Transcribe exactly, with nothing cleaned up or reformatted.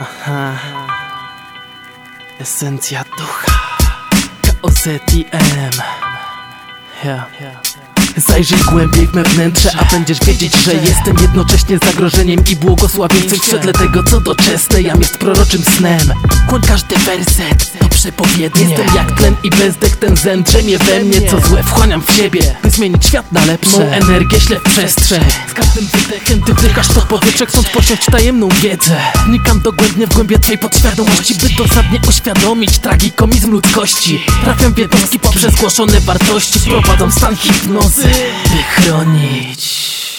Aha. Esencja ducha. K O Z I M. Ja. Zajrzyj głębiej w me wnętrze, a będziesz wiedzieć, że jestem jednocześnie zagrożeniem i błogosławieństwem w świetle tego, co doczesne. Jam jest proroczym snem. Kłoń każdy werset to przepowiednie. Jestem jak tlen i bezdech, ten zen drzemie we mnie. Co złe wchłaniam w siebie, by zmienić świat na lepsze. Mą energię ślę w przestrzeń. Z każdym wydechem ty wdychasz to powietrze, chcąc pociąć tajemną wiedzę. Wnikam dogłębnie w głębie twej podświadomości, by dosadnie uświadomić tragikomizm ludzkości. Trafiam w jednostki poprzez głoszone wartości, wprowadzam stan hipnozy, by chronić.